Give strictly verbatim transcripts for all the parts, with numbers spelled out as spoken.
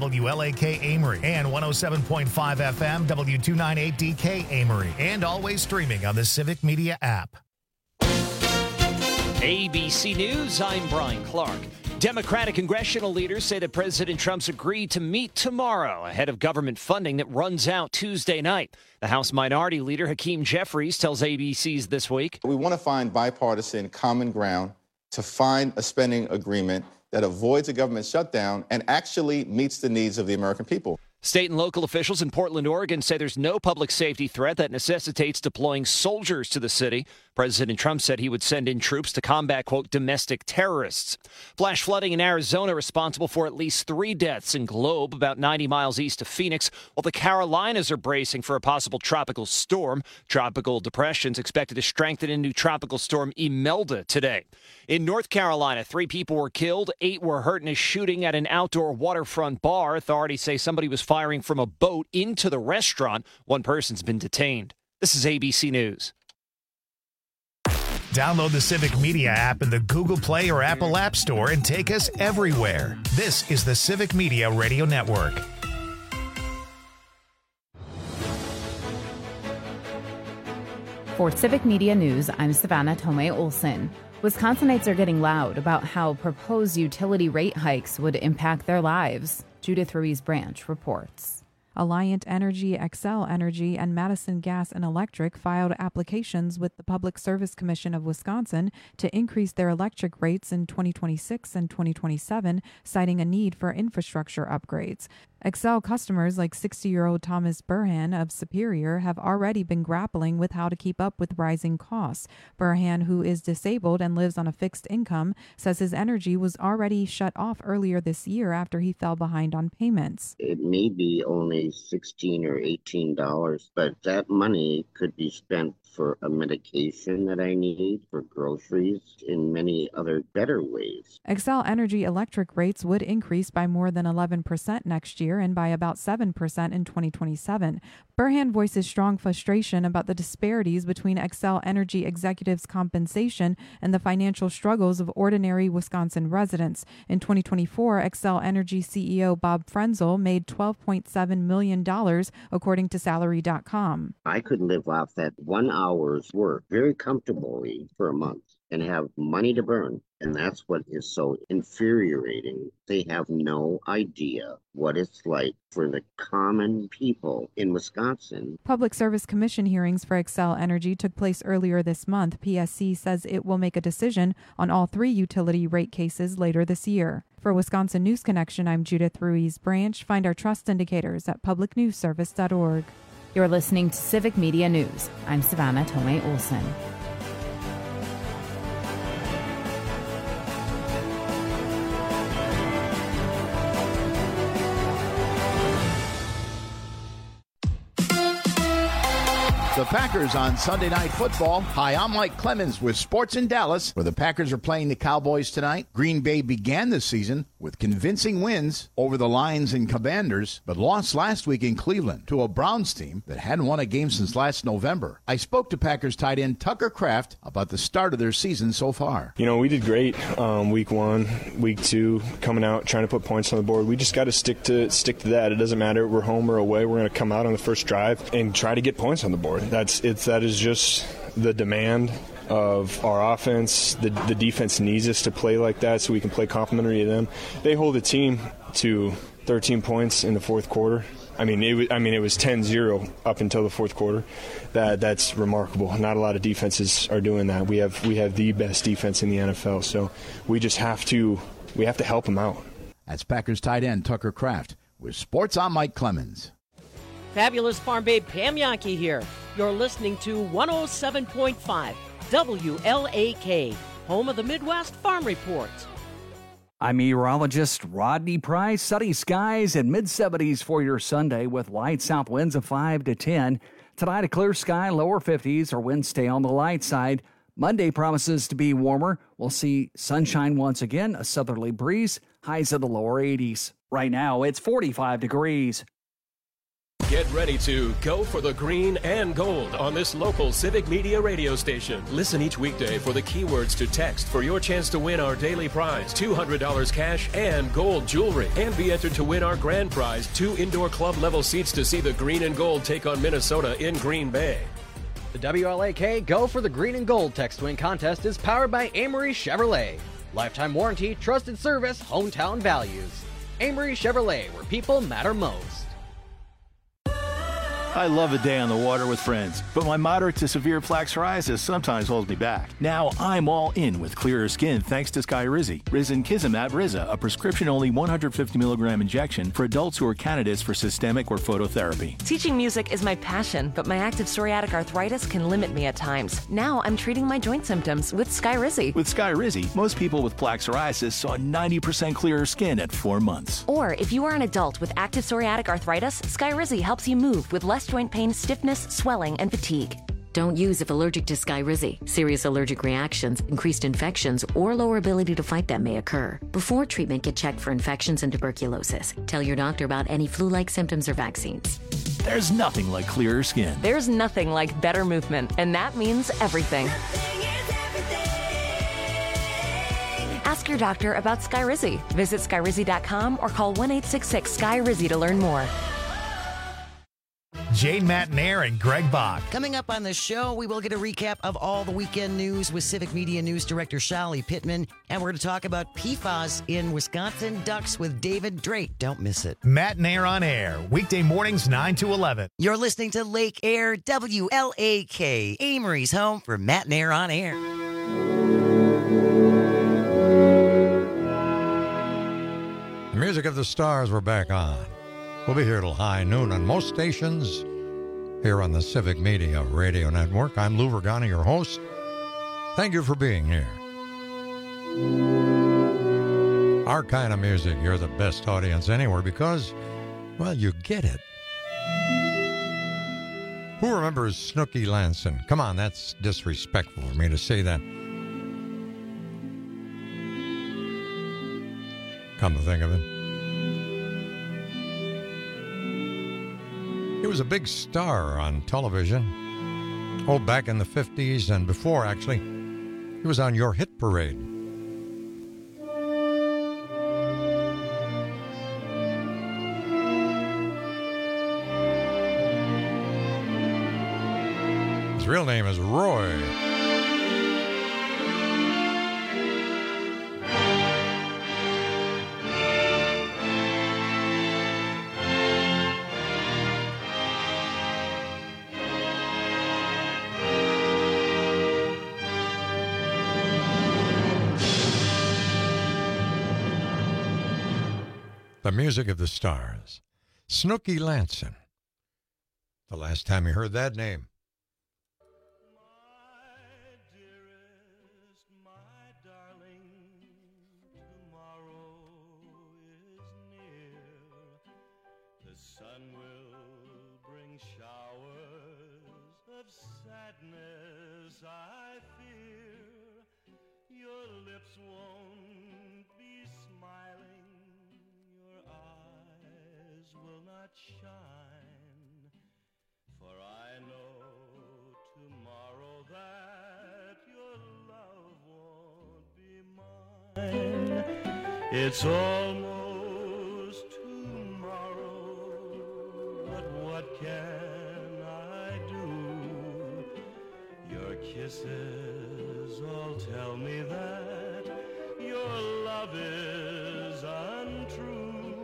W L A K Amory and one oh seven point five F M W two ninety-eight D K Amory, and always streaming on the Civic Media app. A B C News, I'm Brian Clark. Democratic congressional leaders say that President Trump's agreed to meet tomorrow ahead of government funding that runs out Tuesday night. The House Minority Leader Hakeem Jeffries tells A B C's This Week. We want to find bipartisan common ground to find a spending agreement that avoids a government shutdown and actually meets the needs of the American people. State and local officials in Portland, Oregon say there's no public safety threat that necessitates deploying soldiers to the city. President Trump said he would send in troops to combat, quote, domestic terrorists. Flash flooding in Arizona responsible for at least three deaths in Globe, about ninety miles east of Phoenix, while the Carolinas are bracing for a possible tropical storm. Tropical depressions expected to strengthen into Tropical Storm Imelda today. In North Carolina, three people were killed, eight were hurt in a shooting at an outdoor waterfront bar. Authorities say somebody was firing from a boat into the restaurant. One person's been detained. This is A B C News. Download the Civic Media app in the Google Play or Apple App Store and take us everywhere. This is the Civic Media Radio Network. For Civic Media News, I'm Savannah Tomei Olson. Wisconsinites are getting loud about how proposed utility rate hikes would impact their lives. Judith Ruiz-Branch reports. Alliant Energy, Xcel Energy, and Madison Gas and Electric filed applications with the Public Service Commission of Wisconsin to increase their electric rates in twenty twenty-six and twenty twenty-seven, citing a need for infrastructure upgrades. Xcel customers like sixty-year-old Thomas Burhan of Superior have already been grappling with how to keep up with rising costs. Burhan, who is disabled and lives on a fixed income, says his energy was already shut off earlier this year after he fell behind on payments. It may be only sixteen or eighteen dollars, but that money could be spent for a medication that I need, for groceries, in many other better ways. Xcel Energy electric rates would increase by more than eleven percent next year and by about seven percent in twenty twenty-seven. Burhan voices strong frustration about the disparities between Xcel Energy executives' compensation and the financial struggles of ordinary Wisconsin residents. In twenty twenty-four, Xcel Energy C E O Bob Frenzel made twelve point seven million dollars, according to salary dot com. I could live off that one hour's work very comfortably for a month and have money to burn. And that's what is so infuriating. They have no idea what it's like for the common people in Wisconsin. Public Service Commission hearings for Xcel Energy took place earlier this month. P S C says it will make a decision on all three utility rate cases later this year. For Wisconsin News Connection, I'm Judith Ruiz-Branch. Find our trust indicators at public news service dot org. You're listening to Civic Media News. I'm Savannah Tomei Olson. The Packers on Sunday Night Football. Hi, I'm Mike Clemens with Sports in Dallas, where the Packers are playing the Cowboys tonight. Green Bay began the season with convincing wins over the Lions and Commanders, but lost last week in Cleveland to a Browns team that hadn't won a game since last November. I spoke to Packers tight end Tucker Kraft about the start of their season so far. You know, we did great um, week one, week two, coming out, trying to put points on the board. We just got to stick to stick to that. It doesn't matter if we're home or away. We're going to come out on the first drive and try to get points on the board. That's it's that is just the demand of our offense. The the defense needs us to play like that so we can play complementary to them. They hold the team to thirteen points in the fourth quarter. I mean, it was, I mean, it was ten zero up until the fourth quarter. That that's remarkable. Not a lot of defenses are doing that. We have we have the best defense in the N F L. So we just have to we have to help them out. That's Packers tight end Tucker Kraft with Sports. I'm Mike Clemens. Fabulous Farm Babe Pam Yankee here. You're listening to one oh seven point five W L A K, home of the Midwest Farm Report. I'm meteorologist Rodney Price. Sunny skies and mid seventies for your Sunday with light south winds of five to ten. Tonight, a clear sky, lower fifties, or winds stay on the light side. Monday promises to be warmer. We'll see sunshine once again, a southerly breeze, highs in the lower eighties. Right now, it's forty-five degrees. Get ready to go for the green and gold on this local Civic Media radio station. Listen each weekday for the keywords to text for your chance to win our daily prize, two hundred dollars cash and gold jewelry. And be entered to win our grand prize, two indoor club level seats to see the green and gold take on Minnesota in Green Bay. The W L A K Go for the Green and Gold text win contest is powered by Amory Chevrolet. Lifetime warranty, trusted service, hometown values. Amory Chevrolet, where people matter most. I love a day on the water with friends, but my moderate to severe plaque psoriasis sometimes holds me back. Now I'm all in with clearer skin thanks to Skyrizi. Risankizumab Riza, a prescription-only one hundred fifty milligram injection for adults who are candidates for systemic or phototherapy. Teaching music is my passion, but my active psoriatic arthritis can limit me at times. Now I'm treating my joint symptoms with Skyrizi. With Skyrizi, most people with plaque psoriasis saw ninety percent clearer skin at four months. Or if you are an adult with active psoriatic arthritis, Skyrizi helps you move with less joint pain, stiffness, swelling, and fatigue. Don't use if allergic to Skyrizi. Serious allergic reactions, increased infections, or lower ability to fight them may occur. Before treatment, get checked for infections and tuberculosis. Tell your doctor about any flu-like symptoms or vaccines. There's nothing like clearer skin. There's nothing like better movement, and that means everything. Ask your doctor about Skyrizi. Visit Skyrizi dot com or call one eight six six Sky Rizi to learn more. Jane Matnair and Greg Bach. Coming up on the show, we will get a recap of all the weekend news with Civic Media News Director Shali Pittman. And we're going to talk about P FAS in Wisconsin Ducks with David Drake. Don't miss it. Matnair on air, weekday mornings nine to eleven. You're listening to Lake Air, W L A K, Amory's home for Matnair on air. The music of the stars, we're back on. We'll be here till high noon on most stations here on the Civic Media Radio Network. I'm Lou Vergani, your host. Thank you for being here. Our kind of music, you're the best audience anywhere because, well, you get it. Who remembers Snooky Lanson? Come on, that's disrespectful for me to say that. Come to think of it. He was a big star on television. Oh, back in the fifties and before, actually. He was on Your Hit Parade. His real name is Roy. The music of the stars. Snooky Lanson. The last time you heard that name. Shine, for I know tomorrow that your love won't be mine. It's almost tomorrow, but what can I do? Your kisses all tell me that your love is untrue.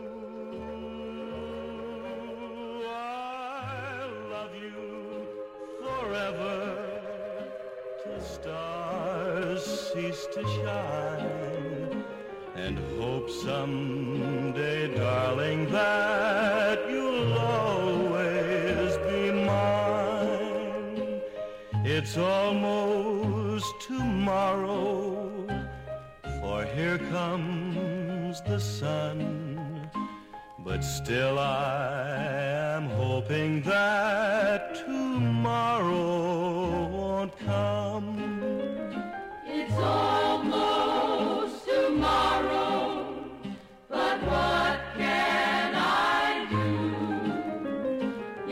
Forever, till stars cease to shine, and hope someday, darling, that you'll always be mine. It's almost tomorrow, for here comes the sun, but still I am hoping that tomorrow won't come. It's almost tomorrow, but what can I do?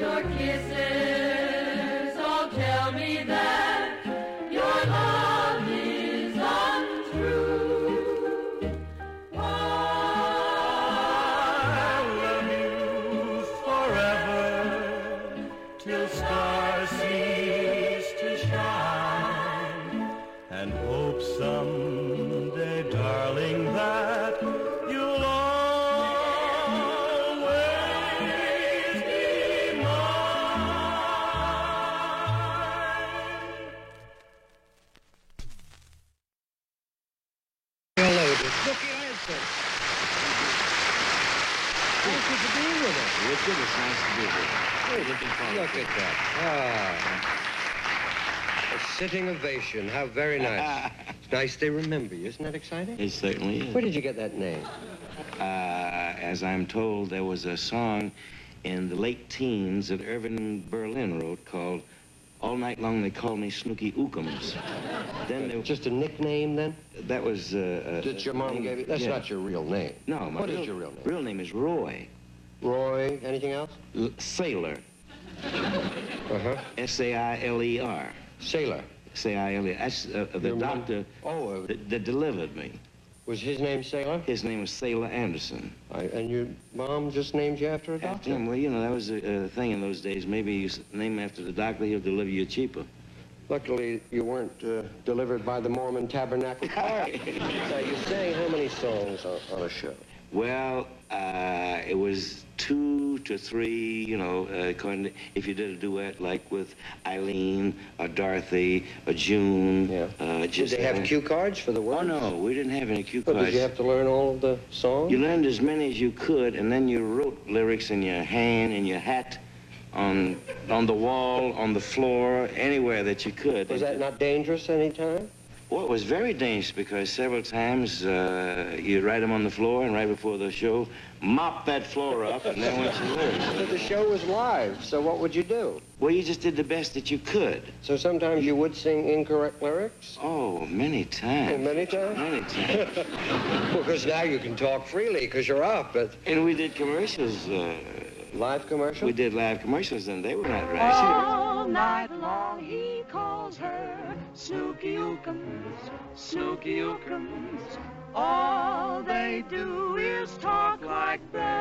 Thank you for being with us. Richard, it's nice to be here. Hey, looking forward. Look at that. Ah. A sitting ovation. How very nice. It's nice they remember you. Isn't that exciting? It certainly is. Where did you get that name? Uh, as I'm told, there was a song in the late teens that Irving Berlin wrote called All Night Long They Called Me Snooky Ookums. Then there was just a nickname then? That was uh, That your mom gave you? That's yeah. not your real name. No, my What real, is your real name? Real name is Roy. Roy, anything else? L Sailor. Uh-huh. S A I L E R. Sailor. S A I L E R. That's uh, the Your mom- doctor Oh, uh, that, that delivered me. Was his name Sailor? His name was Sailor Anderson. I, and your mom just named you after a doctor? After him, well, you know, that was a, a thing in those days. Maybe you s- name after the doctor, he'll deliver you cheaper. Luckily, you weren't uh, delivered by the Mormon Tabernacle Choir. Now, you sang how many songs on, on a show? Well, uh, it was two to three, you know, uh, according to, if you did a duet like with Eileen or Dorothy or June. Yeah. Uh, Did just they have uh, cue cards for the words? Oh, no, we didn't have any cue But cards. did you have to learn all of the songs? You learned as many as you could, and then you wrote lyrics in your hand, in your hat, on on the wall, on the floor, anywhere that you could. Was that not dangerous any time? Well, it was very dangerous because several times uh, you'd write them on the floor, and right before the show, mop that floor up, and then once you learned. But the show was live, so what would you do? Well, you just did the best that you could. So sometimes you would sing incorrect lyrics? Oh, many times. Oh, many times? Many times. Well, because now you can talk freely because you're up. But And we did commercials. Uh, live commercials? We did live commercials, and they were not right. All night long he calls her Snooky Ookums, Snooky Ookums. All they do is talk like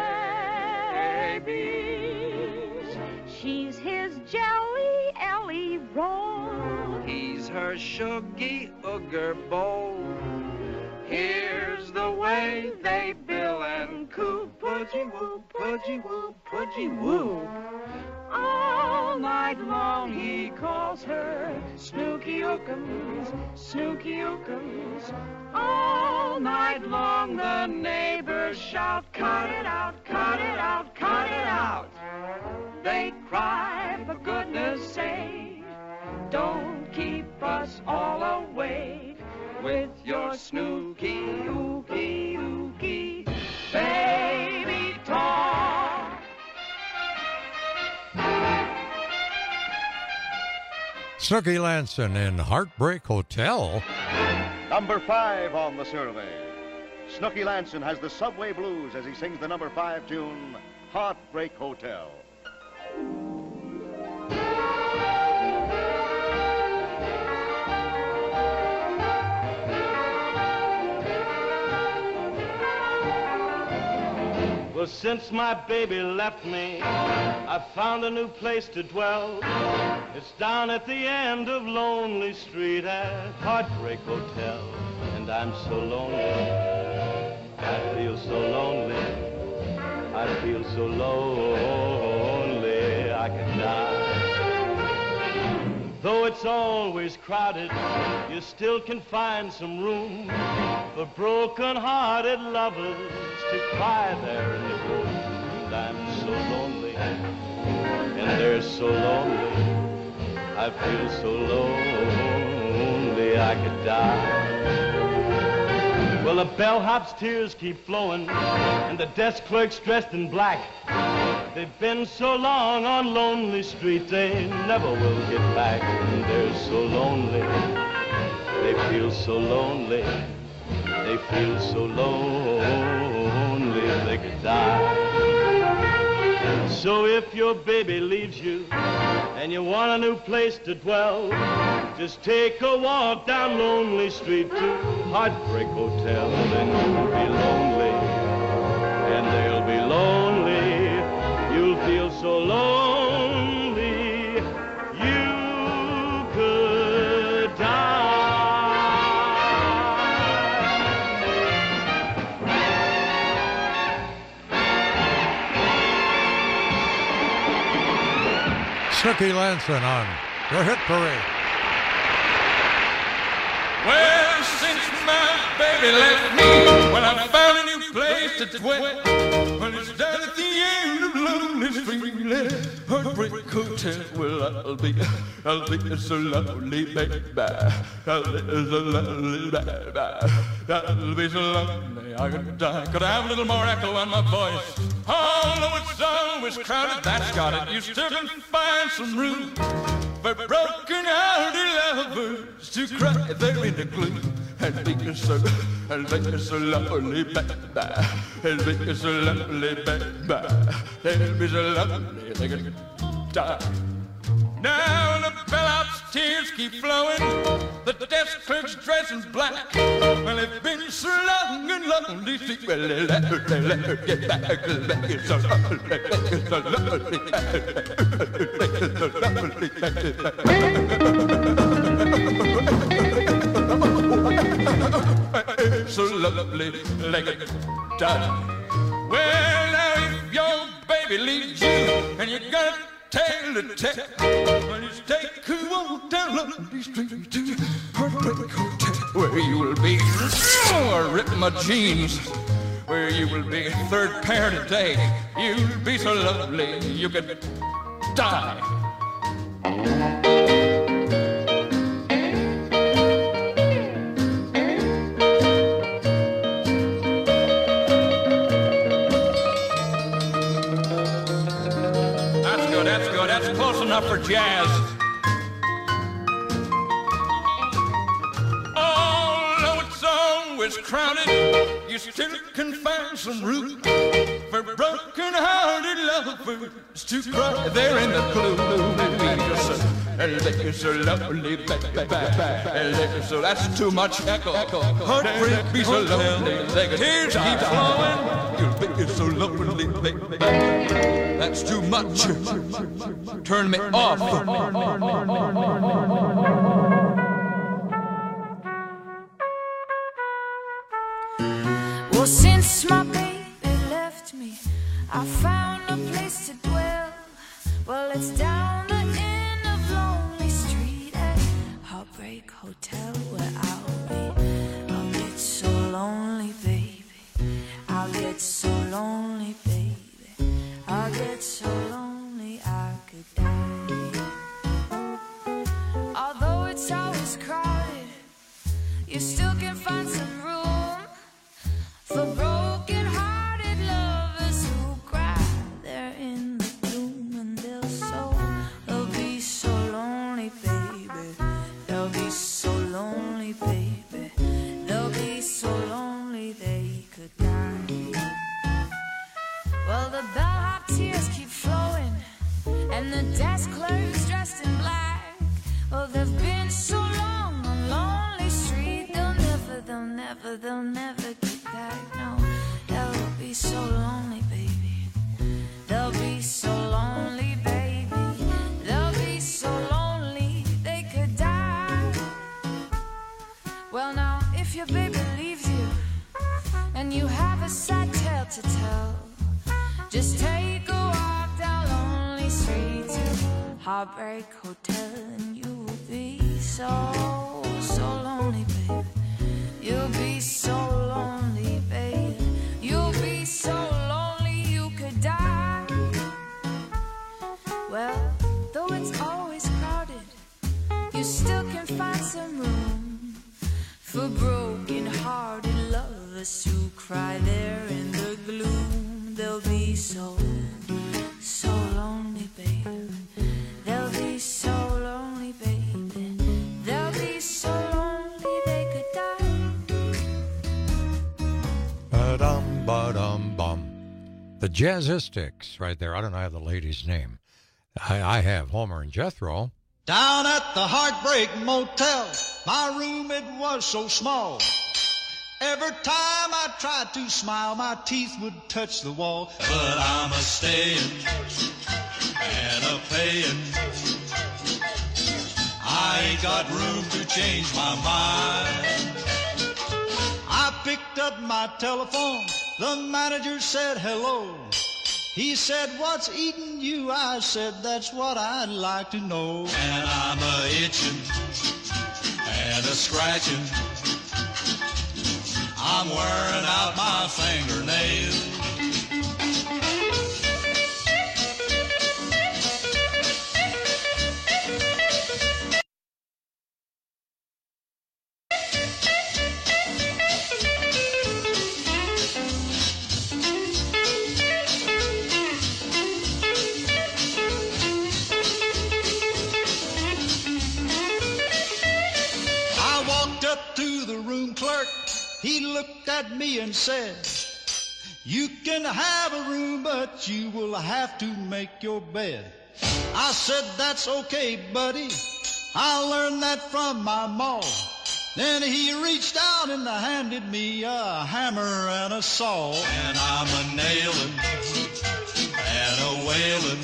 babies. She's his jelly Ellie roll. He's her shuggy ooger bowl. Here's the way they bill and coo. Pudgy woo, pudgy woo, pudgy woo. All night long he calls her Snooky Ookums, Snooky Ookums. All night long the neighbors shout, cut it out, cut it out, cut it out. They cry, for goodness sake, don't keep us all awake with your Snooky Ookie Ookie baby talk. Snooky Lanson in Heartbreak Hotel. Number five on the survey. Snooky Lanson has the subway blues as he sings the number five tune, Heartbreak Hotel. Well, since my baby left me, I found a new place to dwell. It's down at the end of Lonely Street at Heartbreak Hotel. And I'm so lonely, I feel so lonely, I feel so lonely, I could die. Though it's always crowded, you still can find some room for broken-hearted lovers to cry there in the gloom. And I'm so lonely, and they're so lonely, I feel so lonely I could die. Well, the bellhop's tears keep flowing, and the desk clerk's dressed in black. They've been so long on Lonely Street, they never will get back. And they're so lonely, they feel so lonely, they feel so lonely they could die. So if your baby leaves you and you want a new place to dwell, just take a walk down Lonely Street to Heartbreak Hotel. Then you'll be lonely, and they'll be lonely. You'll feel so lonely, you could die. Snooky Lanson on your hit parade. Well, since my baby left me, well, I found a new place to dwell. Well, it's down at the lonely street, heartbreak hotel. Well, I'll be, I'll be so lonely, baby. I'll be so lonely, baby. I'll be so lonely, I could die. Could I have a little more echo on my voice? Although it's always crowded, that's got it. You still can find some room for broken-hearted lovers to cry there in the gloom. And be so, and be so lonely, baby. And be so lonely, baby. And be so lonely, they could die. Now the bellhop's tears keep flowing, the desk clerk's dressed in black. Well, it's been so long and lonely, see, well, let her, let her get back, let her get so lonely, let her get so lonely, let her get so lonely, so lovely, like a die. Well, now if your baby leaves you and you got tell the tale, well, you take a walk down Lonely Street to Heartbreak Hotel, where you will be, oh, I rip my jeans, where you will be third pair today. You'll be so lovely you could die. That's close enough for jazz. Although it's always crowded, you still can find some room for broken-hearted lovers to cry there in the gloom. And they're so lovely, baby. So that's too much echo. Heartbreak be so lonely. Tears keep flowing. You'll be so lonely, baby. That's too much. Turn me off. Well, since my baby left me, I found a place to dwell. Well, it's down the end of Lonely Street at Heartbreak Hotel, where I'll be. I'll get so lonely, baby. I'll get so lonely, baby. I'll get so lonely I could die. Although it's always crowded, you still can find some room for broken-hearted lovers who cry there in the gloom. And they'll so, they'll be so lonely, baby. They'll be so lonely, baby. They'll be so lonely they could die. Well, the bellhop tears keep flowing, and the desk clerk's dressed in black. Well, they've been so long on Lonely Street, they'll never, they'll never, they'll never get back. No, they'll be so lonely, baby. They'll be so lonely, baby. They'll be so lonely they could die. Well, now, if your baby leaves you and you have a sad tale to tell, just take a walk down Lonely Street to Heartbreak Hotel, and you'll be so, so lonely, baby. You'll be so lonely, baby. You'll be so lonely you could die. Well, though it's always crowded, you still can find some room for broken-hearted lovers who cry there in the gloom. They'll be so, so lonely, baby. They'll be so lonely, baby. They'll be so lonely they could die. Ba-dum, ba-dum, bum. The Jazzistics right there. I don't know have the lady's name. I, I have Homer and Jethro. Down at the Heartbreak Motel, my room, it was so small. Every time I tried to smile, my teeth would touch the wall. But I'm a staying and a paying. I ain't got room to change my mind. I picked up my telephone. The manager said hello. He said, what's eating you? I said, that's what I'd like to know. And I'm a itching and a scratching. I'm wearing out my fingernails. he looked at me and said, you can have a room, but you will have to make your bed. I said, that's okay, buddy. I learned that from my ma. Then he reached out and handed me a hammer and a saw. And I'm a nailing and a wailing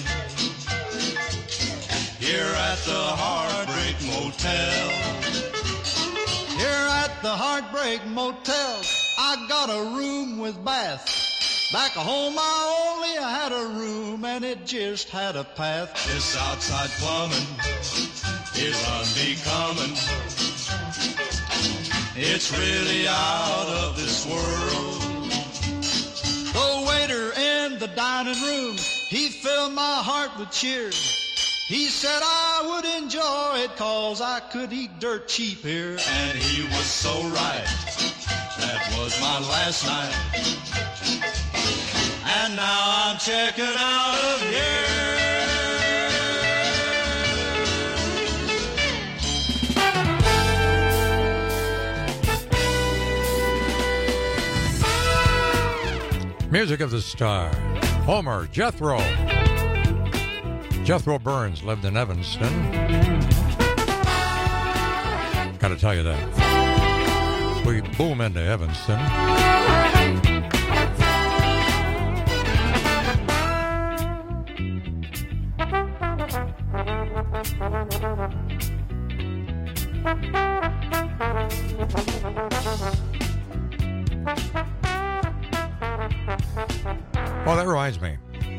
here at the Heartbreak Motel. Here at the Heartbreak Motel, I got a room with bath. Back home I only had a room and it just had a path. This outside plumbing is unbecoming. It's really out of this world. The waiter in the dining room, he filled my heart with cheer. He said I would enjoy it cause I could eat dirt cheap here. And he was so right. That was my last night. And now I'm checking out of here. Music of the Star. Homer, Jethro. Jethro Burns lived in Evanston. Gotta tell you that. We boom into Evanston. Oh, that reminds me.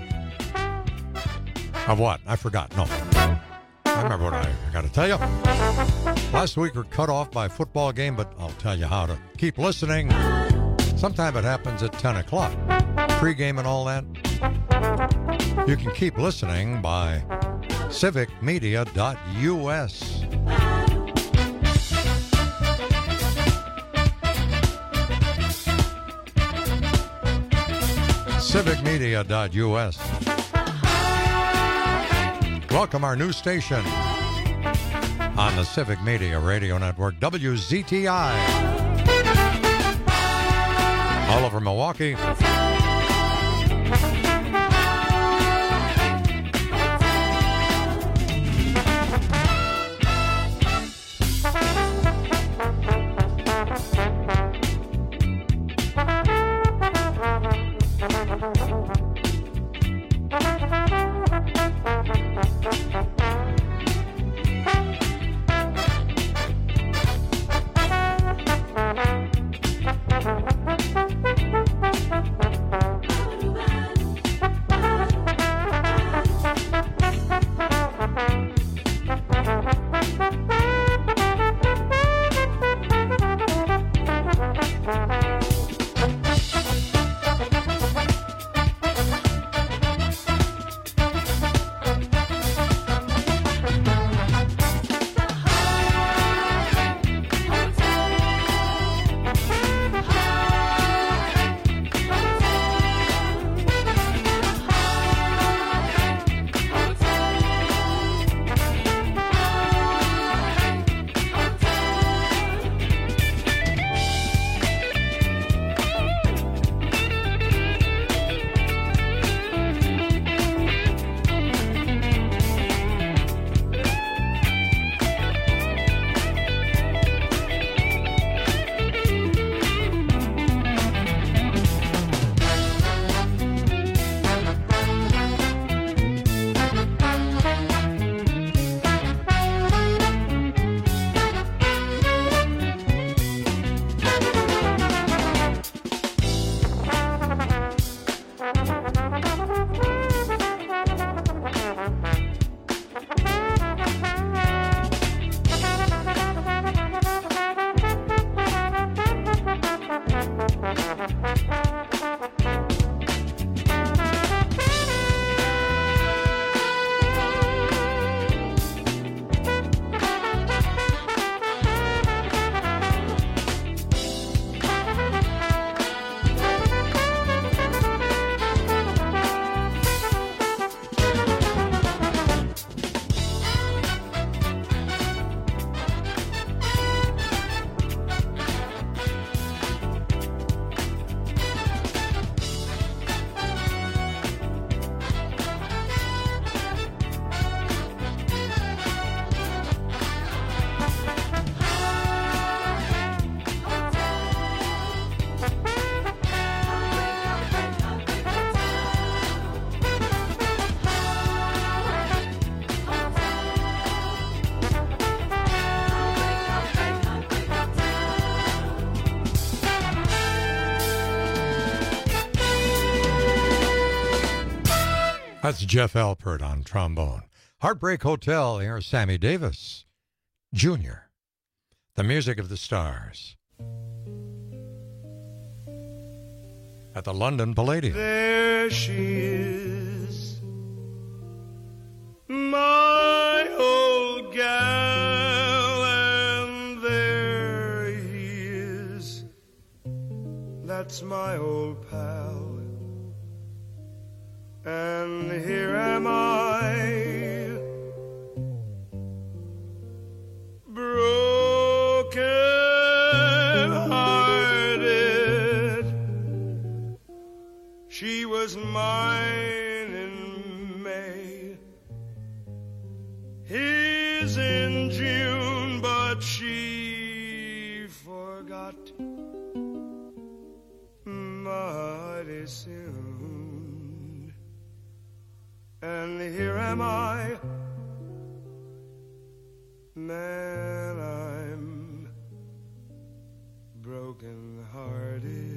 Of what? I forgot. No. I remember what I, I got to tell you. Last week we're cut off by a football game, but I'll tell you how to keep listening. Sometime it happens at ten o'clock. Pre-game and all that. You can keep listening by civic media dot U S. civic media dot U S. Welcome our new station on the Civic Media Radio Network, W Z T I. All over Milwaukee. That's Jeff Alpert on trombone. Heartbreak Hotel, here's Sammy Davis Junior The music of the stars. At the London Palladium. There she is, my old gal, and there he is, that's my old pal, and here am I, broken hearted. She was mine in May, his in June, but she forgot mighty soon. And here am I, man, I'm broken hearted.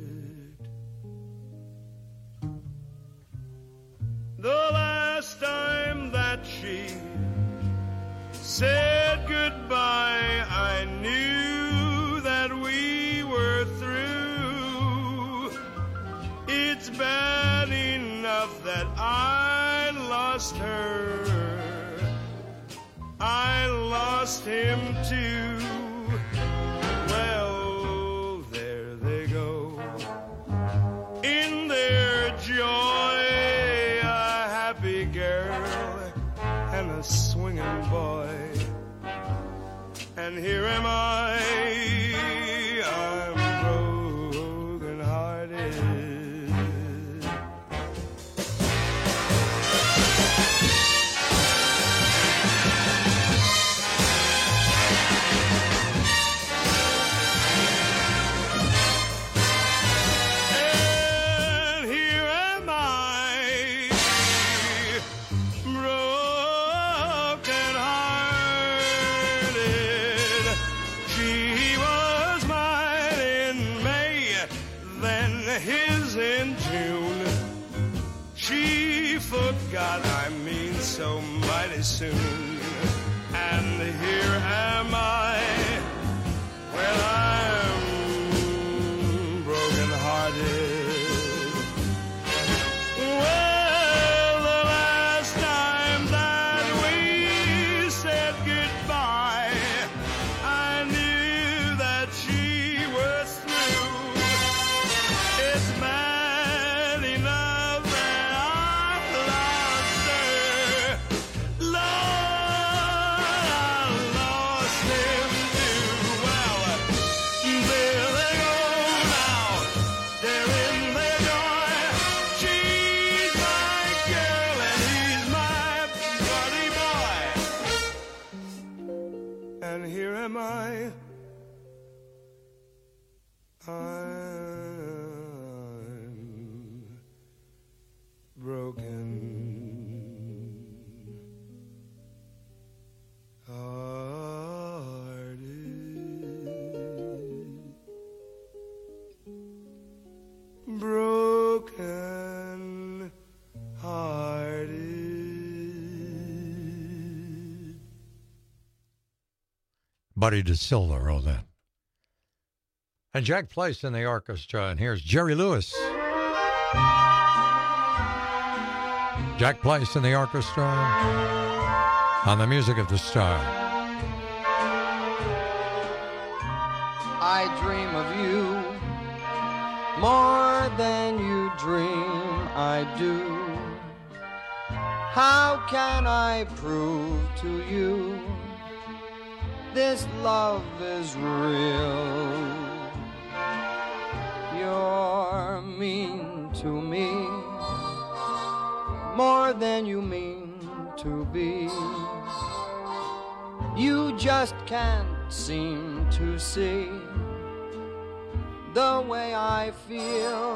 The last time that she said goodbye, I knew that we were through. It's bad enough that I lost her, I lost him too. Well, there they go, in their joy, and a swinging boy, and here am I, I'm broken hearted. And here am I, God, I mean so mighty soon. And here am I, well, I'm broken hearted. Well, the last time that we said goodbye, I knew that she was through. It's bad enough that I'm broken hearted, broken hearted. Buddy DeSilva wrote that. And Jack Place in the orchestra, and here's Jerry Lewis. Jack Place in the orchestra on the music of the star. I dream of you more than you dream I do. How can I prove to you this love is real? You're mean to me more than you mean to be. You just can't seem to see the way I feel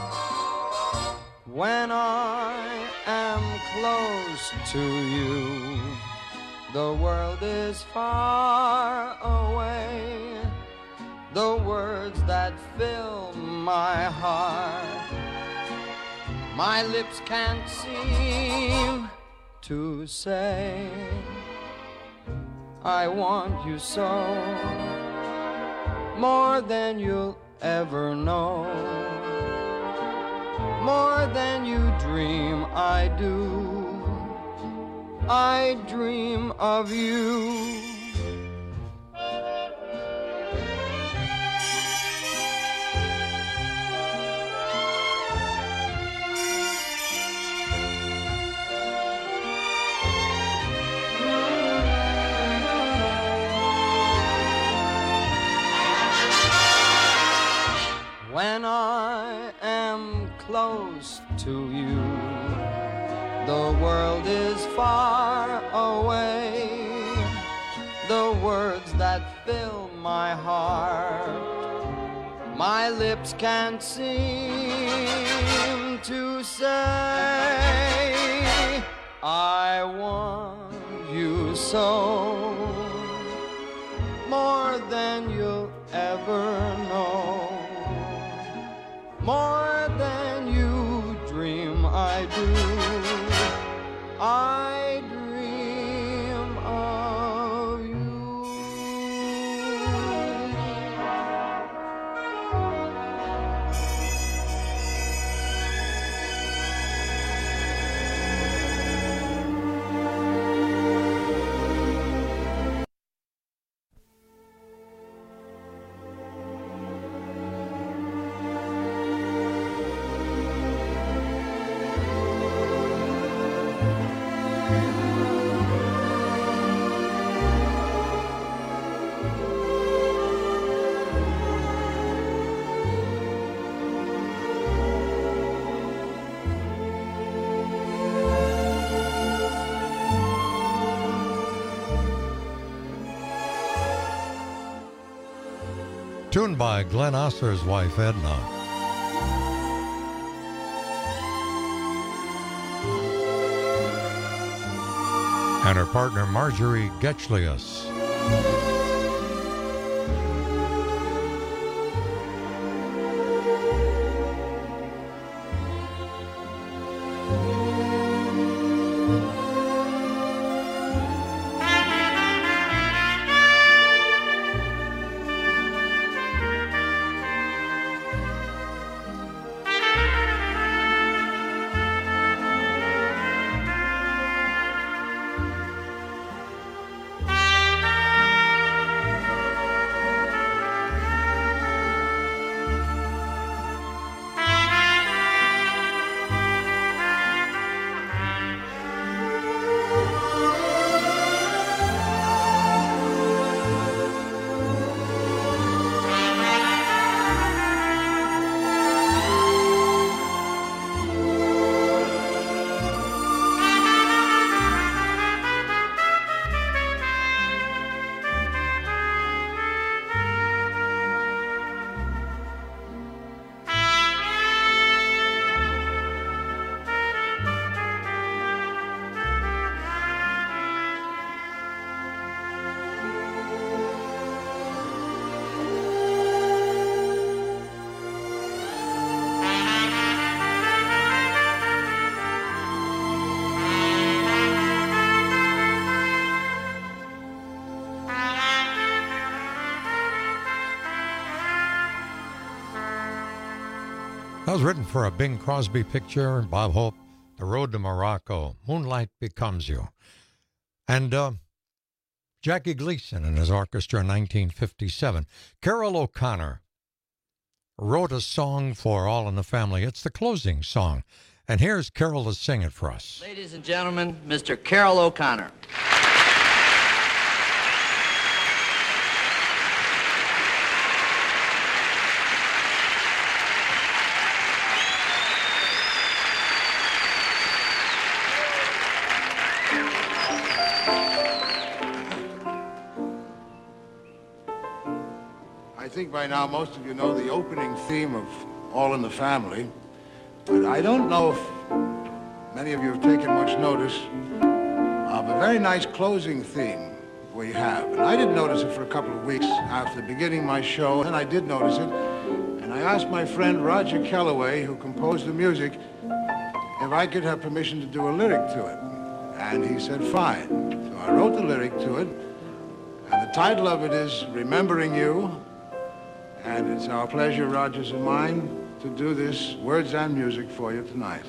when I am close to you. The world is far away. The words that fill my heart my lips can't seem to say I want you so, more than you'll ever know, more than you dream I do. I dream of you. When I am close to you, the world is far away. The words that fill my heart, my lips can't seem to say. I want you so, more than you'll ever know. More than you dream I do. I dream of you. Tuned by Glenn Osler's wife, Edna. And her partner, Marjorie Getchlius. That was written for a Bing Crosby picture, Bob Hope, The Road to Morocco, Moonlight Becomes You. And uh, Jackie Gleason and his orchestra in nineteen fifty-seven. Carol O'Connor wrote a song for All in the Family. It's the closing song. And here's Carol to sing it for us. Ladies and gentlemen, Mister Carol O'Connor. I think by now most of you know the opening theme of All in the Family, but I don't know if many of you have taken much notice of a very nice closing theme we have. And I didn't notice it for a couple of weeks after beginning my show, and I did notice it. And I asked my friend Roger Kellaway, who composed the music, if I could have permission to do a lyric to it. And he said, fine. So I wrote the lyric to it. And the title of it is Remembering You. And it's our pleasure, Rogers and mine, to do this words and music for you tonight.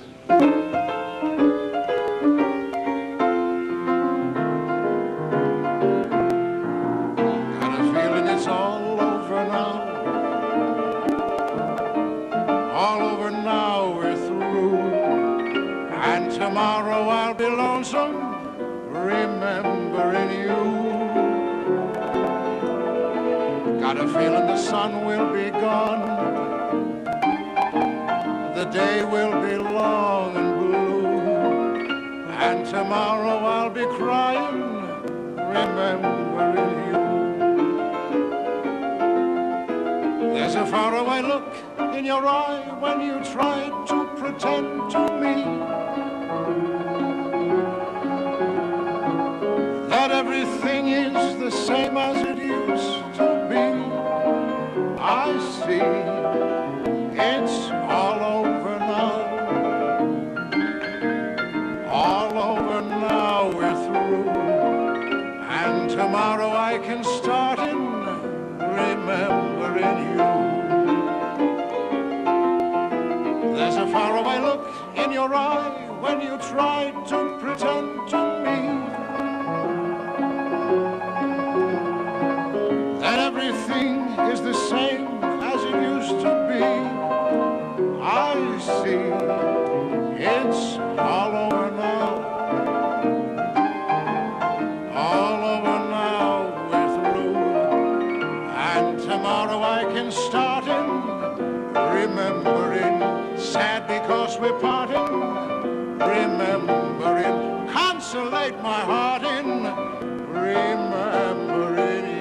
Tomorrow I'll be lonesome, remembering you. Got a feeling the sun will be gone, the day will be long and blue, and tomorrow I'll be crying, remembering you. There's a faraway look in your eye when you try to pretend to me that everything is the same as it used to be. I see it's all over now. All over now, we're through. And tomorrow I can start in remembering you. There's a faraway look in your eye when you try to pretend to me that everything is the same as it used to be. I see it's all over now. All over now, we're through. And tomorrow I can start in remembering. Sad because we're parting, remembering. Consolate my heart in remembering you.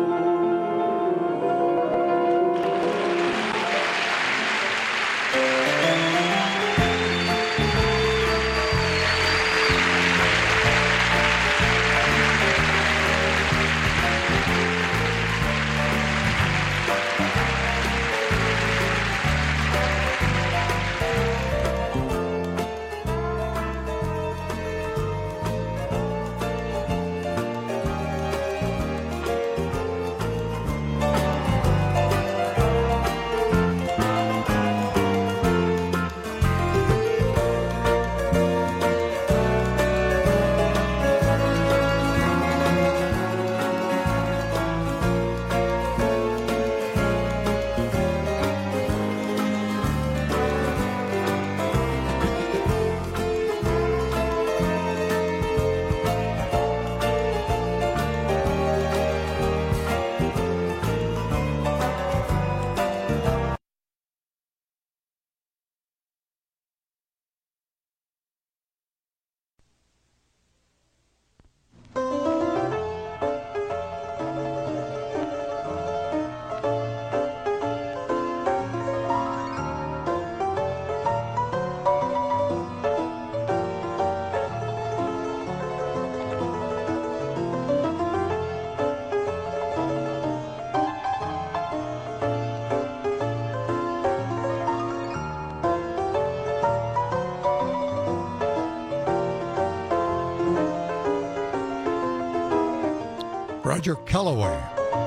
Roger Kellaway.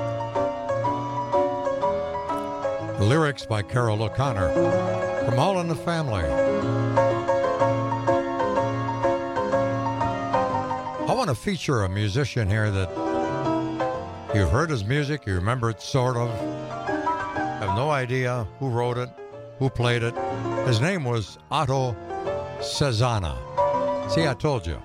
Lyrics by Carol O'Connor from All in the Family. I want to feature a musician here that you've heard his music, you remember it sort of, have no idea who wrote it, who played it. His name was Otto Cezanne. See, I told you.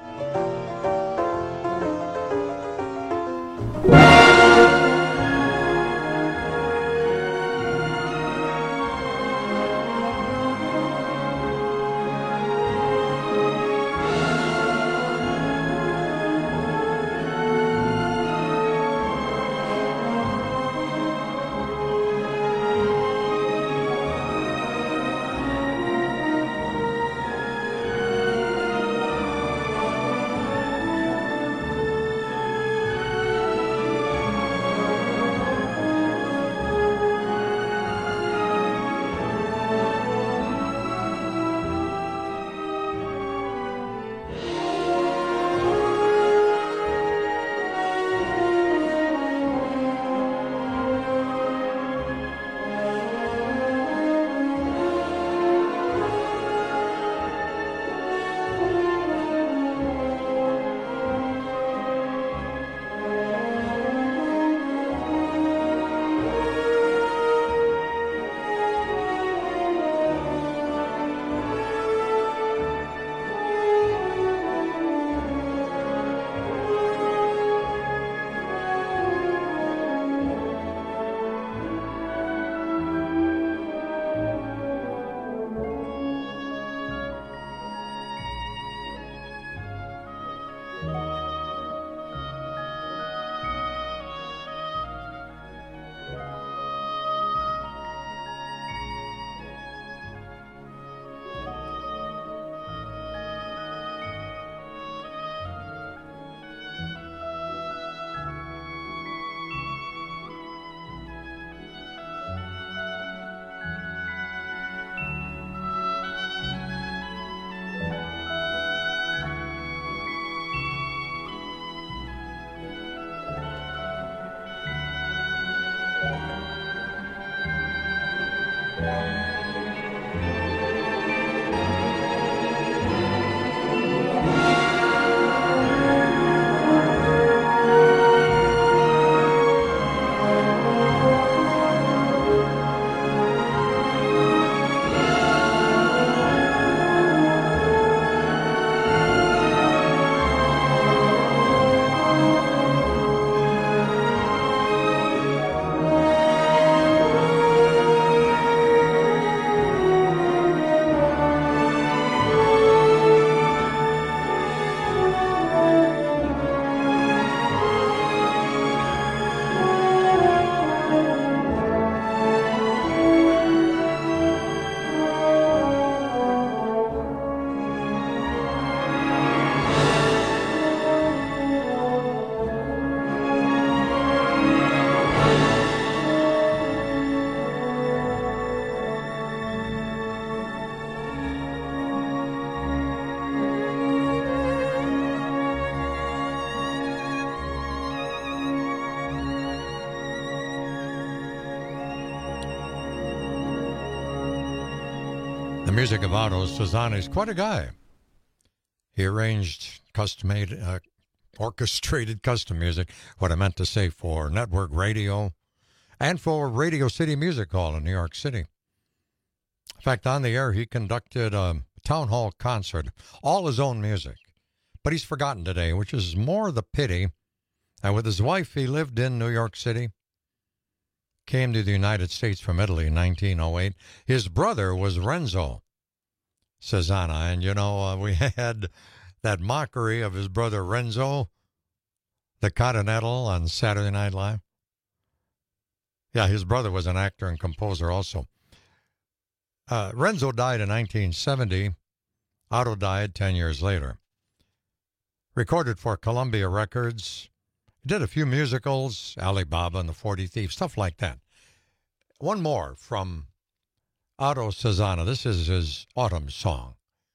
music of Otto Cezanne. He's quite a guy. He arranged custom-made, uh, orchestrated custom music, what I meant to say, for network radio and for Radio City Music Hall in New York City. In fact, on the air, he conducted a town hall concert, all his own music. But he's forgotten today, which is more the pity. And with his wife, he lived in New York City, came to the United States from Italy in nineteen oh eight. His brother was Renzo Cezanne, and, you know, uh, we had that mockery of his brother Renzo, the Continental, on Saturday Night Live. Yeah, his brother was an actor and composer also. Uh, Renzo died in nineteen seventy. Otto died ten years later. Recorded for Columbia Records. Did a few musicals, Alibaba and the Forty Thieves, stuff like that. One more from Otto Cezanne. This is his autumn song.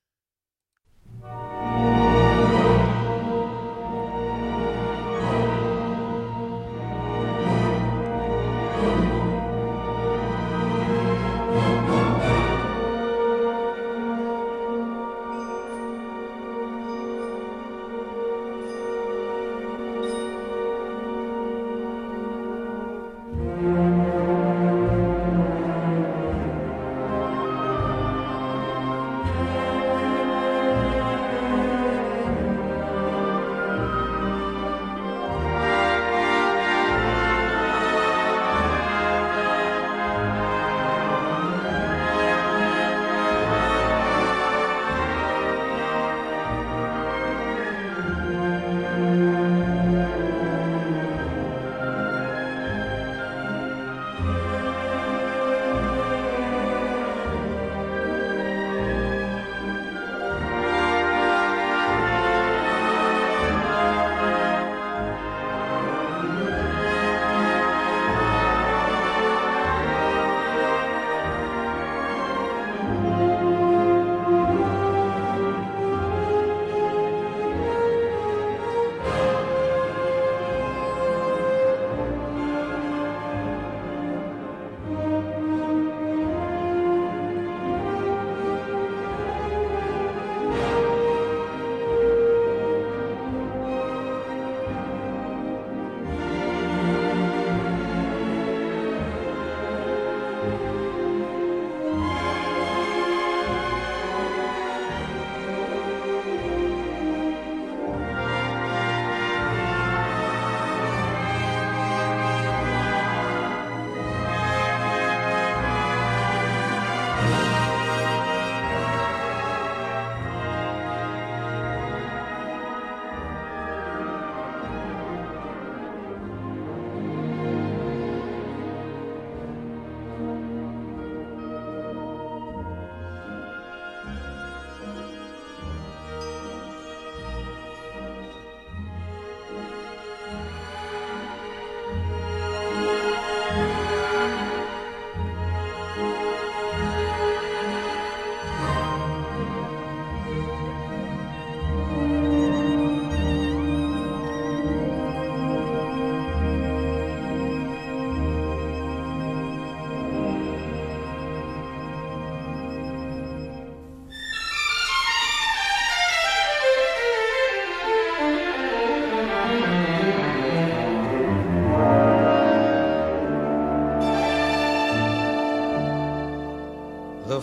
The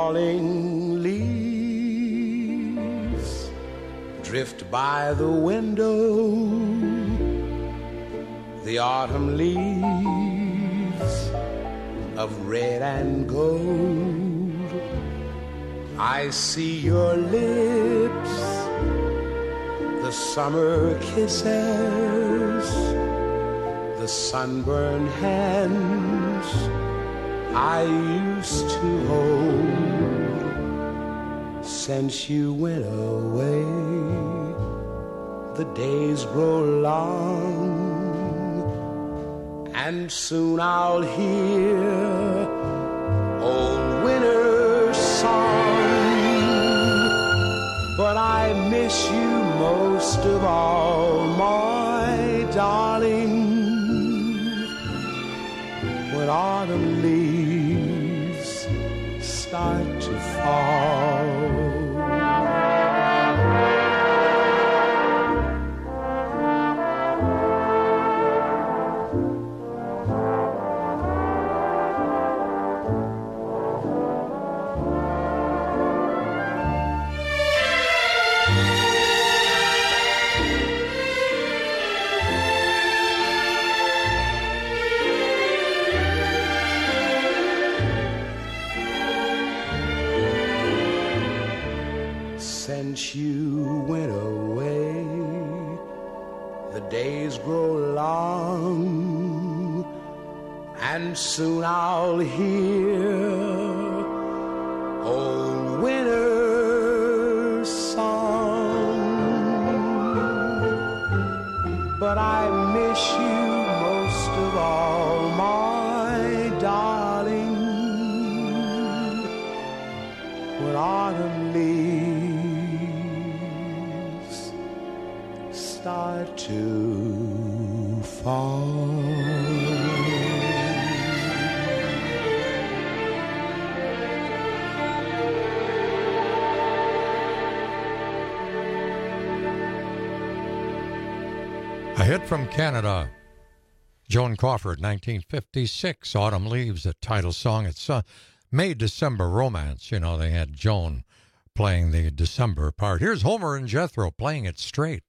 falling leaves drift by the window, the autumn leaves of red and gold. I see your lips, the summer kisses, the sunburned hands I used to hold. Since you went away, the days grow long, and soon I'll hear old winter's song. But I miss you most of all, my darling, when autumn leaves start to fall. fall. Since you went away, the days grow long, and soon I'll hear old winter's song. But I miss you most of all, my darling, when autumn leaves start to fall. A hit from Canada. Joan Crawford, nineteen fifty-six, Autumn Leaves, the title song. It's uh, May December Romance. You know, they had Joan playing the December part. Here's Homer and Jethro playing it straight.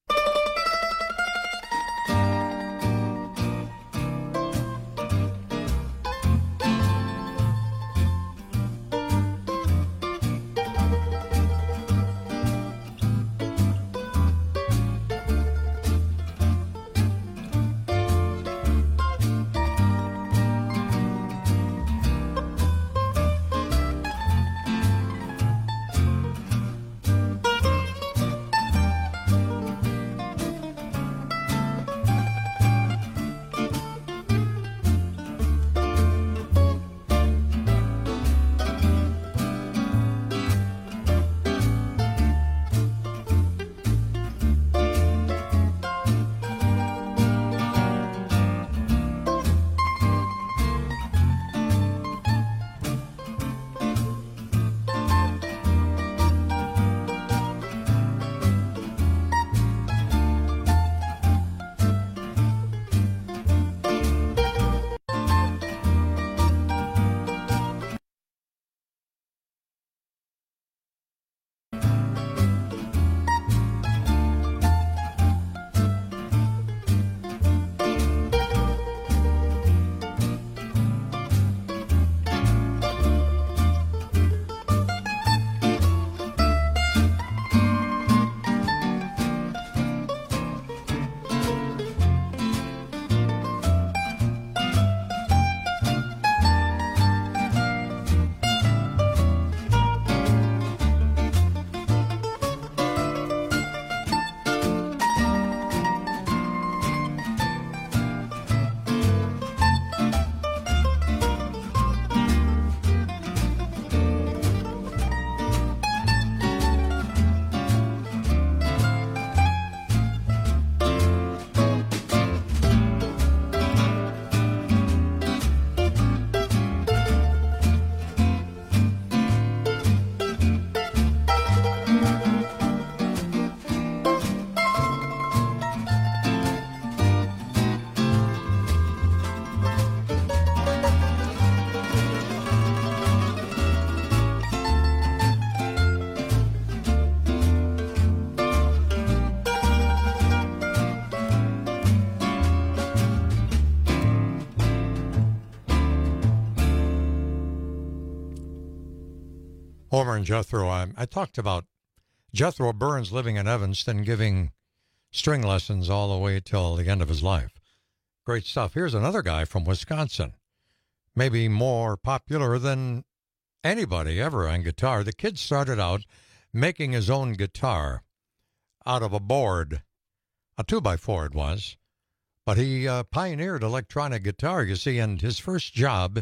Homer and Jethro, I, I talked about Jethro Burns living in Evanston, giving string lessons all the way till the end of his life. Great stuff. Here's another guy from Wisconsin, maybe more popular than anybody ever on guitar. The kid started out making his own guitar out of a board, a two by four it was, but he uh, pioneered electronic guitar, you see, and his first job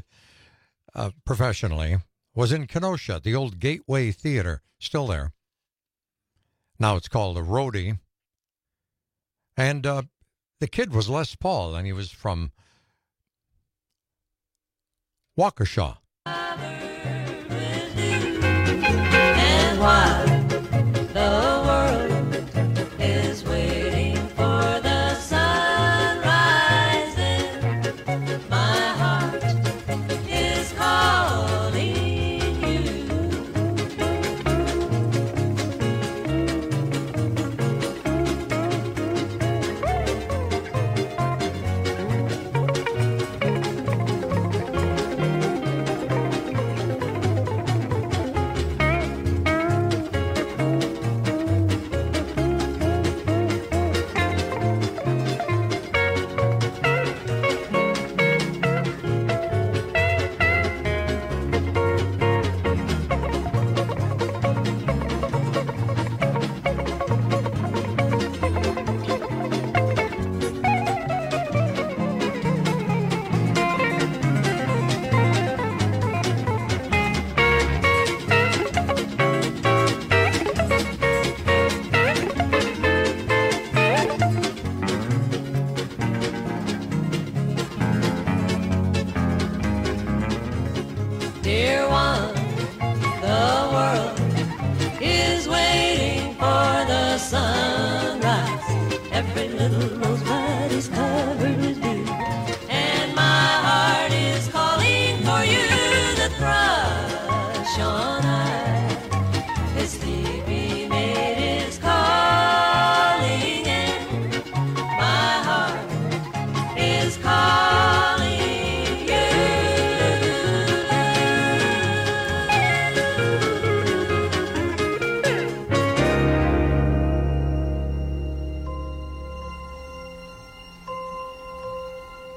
uh, professionally was in Kenosha, the old Gateway Theater, still there. Now it's called a Roadie. And uh, the kid was Les Paul, and he was from Waukesha.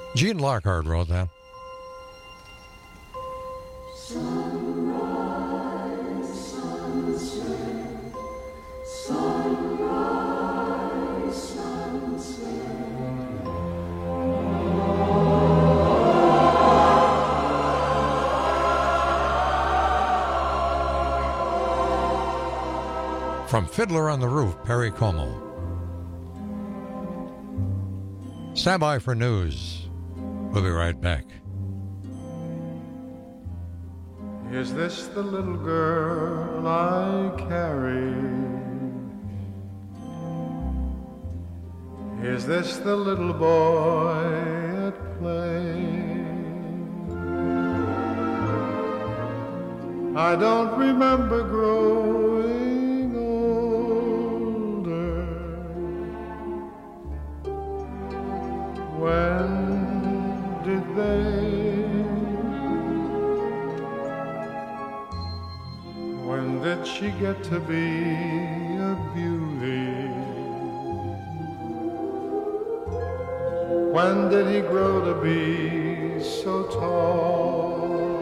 Gene Lockhart wrote that. Sunrise, sunset, sunrise, sunset. From Fiddler on the Roof, Perry Como. Stand by for news. We'll be right back. Is this the little girl I carry? Is this the little boy at play? I don't remember growing older. When did they? When did she get to be a beauty? When did he grow to be so tall?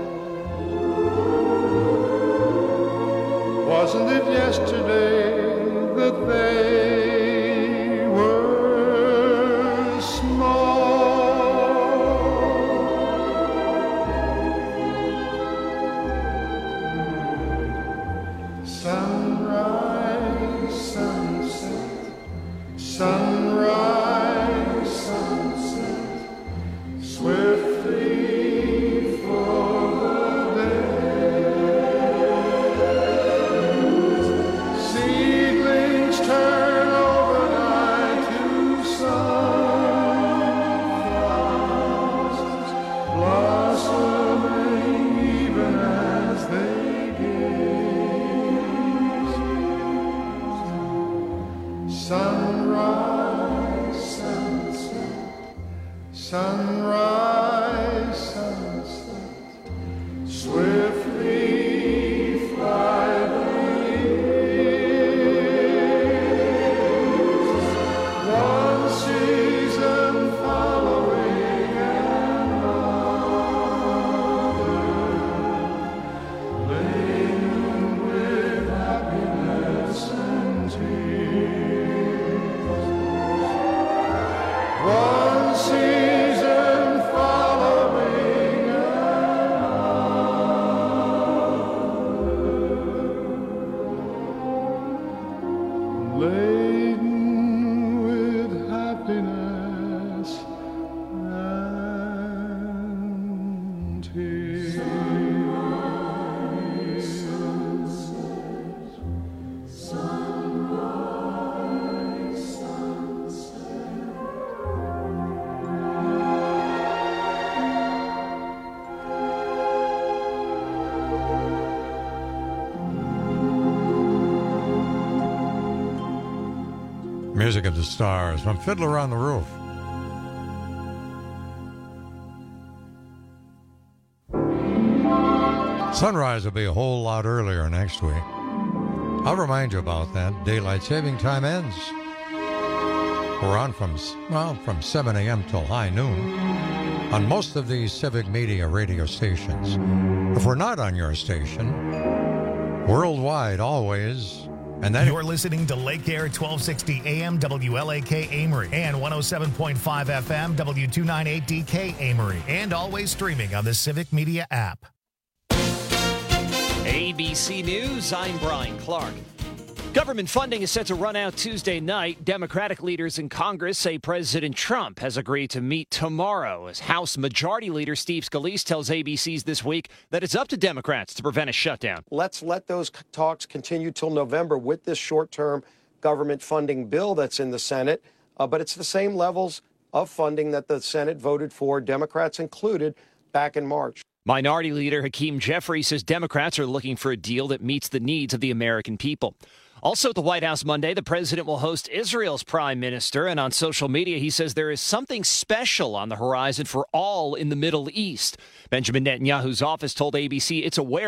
Wasn't it yesterday that they were small? Sunrise, sunset, sunrise, sunset, swiftly for the day. Seedlings turn overnight to sunflowers, blossoming even as they sunrise, sunset, sunrise, sunset, swiftly fly the years, one season following another, laden with happiness and tears. One season following another, laden with happiness and tears. Sunrise, sunset. Music of the Stars from Fiddler on the Roof. Sunrise will be a whole lot earlier next week. I'll remind you about that. Daylight saving time ends. We're on from, well, from seven a.m. till high noon on most of these Civic Media radio stations. If we're not on your station, worldwide always. And then you're listening to Lake Air twelve sixty A M W L A K Amory and one oh seven point five F M W two ninety-eight D K Amory, and always streaming on the Civic Media app. A B C News, I'm Brian Clark. Government funding is set to run out Tuesday night. Democratic leaders in Congress say President Trump has agreed to meet tomorrow as House Majority Leader Steve Scalise tells A B C's This Week that it's up to Democrats to prevent a shutdown. Let's let those talks continue till November with this short-term government funding bill that's in the Senate. Uh, but it's the same levels of funding that the Senate voted for, Democrats included, back in March. Minority Leader Hakeem Jeffries says Democrats are looking for a deal that meets the needs of the American people. Also at the White House Monday, the president will host Israel's prime minister, and on social media he says there is something special on the horizon for all in the Middle East. Benjamin Netanyahu's office told A B C it's aware